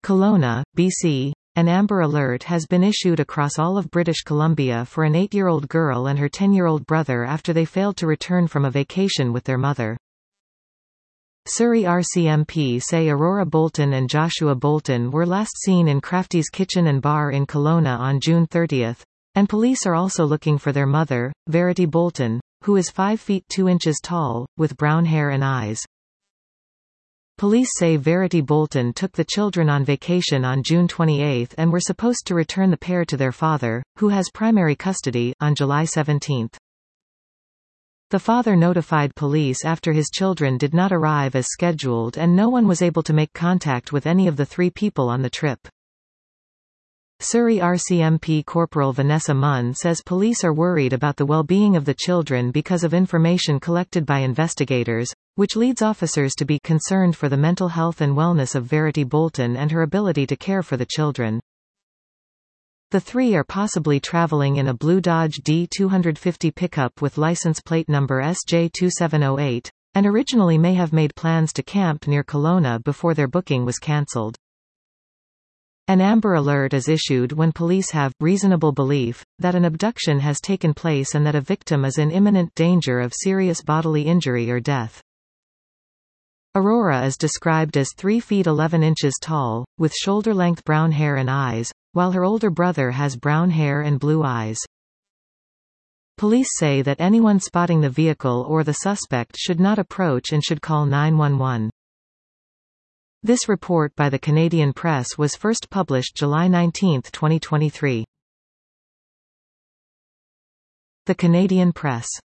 Kelowna, BC. An Amber Alert has been issued across all of British Columbia for an 8-year-old girl and her 10-year-old brother after they failed to return from a vacation with their mother. Surrey RCMP say Aurora Bolton and Joshua Bolton were last seen in Crafty's Kitchen and Bar in Kelowna on June 30, and police are also looking for their mother, Verity Bolton, who is 5 feet 2 inches tall, with brown hair and eyes. Police say Verity Bolton took the children on vacation on June 28 and were supposed to return the pair to their father, who has primary custody, on July 17. The father notified police after his children did not arrive as scheduled and no one was able to make contact with any of the 3 people on the trip. Surrey RCMP Corporal Vanessa Munn says police are worried about the well-being of the children because of information collected by investigators, which leads officers to be concerned for the mental health and wellness of Verity Bolton and her ability to care for the children. The 3 are possibly traveling in a blue Dodge D250 pickup with license plate number SJ2708, and originally may have made plans to camp near Kelowna before their booking was cancelled. An Amber Alert is issued when police have reasonable belief that an abduction has taken place and that a victim is in imminent danger of serious bodily injury or death. Aurora is described as 3 feet 11 inches tall, with shoulder-length brown hair and eyes, while her older brother has brown hair and blue eyes. Police say that anyone spotting the vehicle or the suspect should not approach and should call 911. This report by the Canadian Press was first published July 19, 2023. The Canadian Press.